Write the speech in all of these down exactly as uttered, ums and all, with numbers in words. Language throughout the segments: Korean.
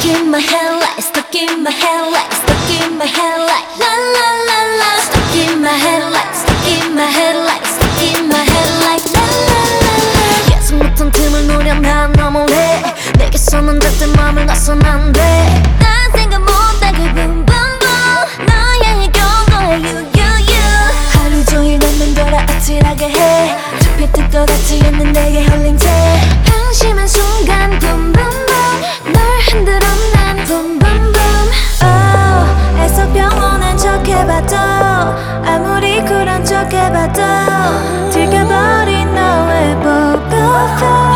Stuck in my head like, stuck in my head like, stuck in my head like, la la la la. Stuck in my head like, stuck in my head like, stuck in my head like, la la la la. 계속 못한 틈을 노려 난 너무 해. 내게서는 절대 맘을 놔선 안 돼. 난 생각 못하고 boom boom boom. 너의 경고에 you you you. 하루 종일 넌 돌아 아찔하게 해. 잡힐 듯 같이 있는 내게 홀린 채 방심한 순간 boom boom boom. 널 흔들어 난 boom boom boom. Oh, 애써 평온한 척 해봐도 아무리 쿨한 척 해봐도 들켜버린 너의 보고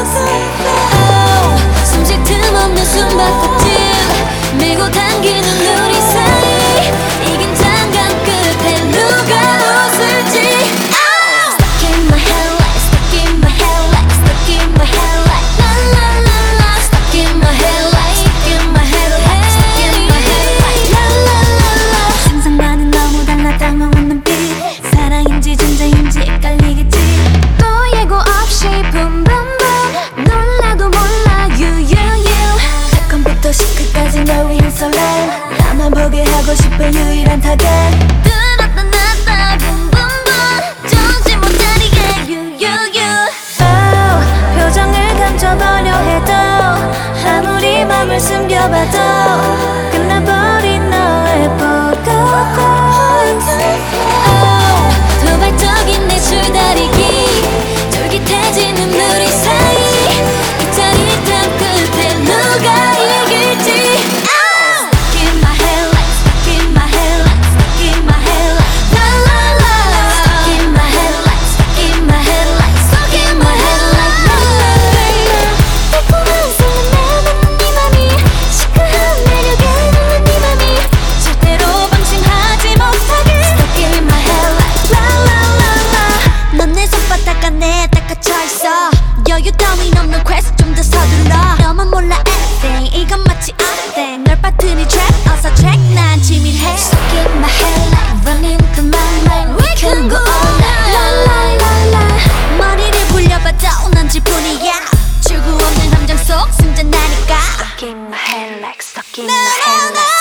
숨쉴 틈 없는 숨바꼭질 밀고 당기는 우리 사이 이 긴장감 끝에 누가 웃을지. Stuck in my head like, stuck in my head like, stuck in my head like, la la la la. Stuck in my head like, stuck in my head like, stuck in my head like, la la la la. 상상과는 너무 달라 당황한 눈빛 사랑인지 존재인지 헷갈리겠지. 또 예고 없이 boom boom boom. 놀라도 몰라 you you you. 사건부터 시크까지 널 위한 설렘 나만 보게 하고 싶은 유일한 타겟. 들었다 놨다 boom boom boom. 정신 못 차리게 you you you. Oh, 표정을 감춰보려 해도 아무리 맘을 숨겨봐도 끝나버린 너의 보고. Oh, 도발적인 내 줄다리기 쫄깃해지는 우리 사이 이 짜릿함 끝에 누가 이길지. Stuck in my head like, stuck in my head like, stuck in my head like, la la la la. Stuck in my head like, stuck in my head like, stuck in my head like, la la la. 달콤한 설렘에 묻는 네 맘이 시크한 매력에 묻는 네 맘이 절대로 방심하지 못하게. Stuck in my head like, la la la la. 넌 내 손바닥 안에 딱 갇혀있어. 여유 따윈 없는 quest 좀 더 서둘러. 너만 몰라 everything 이건 마치 nothing. 널 빠뜨린 trap 어서 check 난 치밀해. Stuck in my head like running through my mind. We can go all night la la la la. 머리를 굴려봐도 난 질뿐이야. 출구 없는 함정 속 승전하니까. Stuck in my head like, stuck in my head like.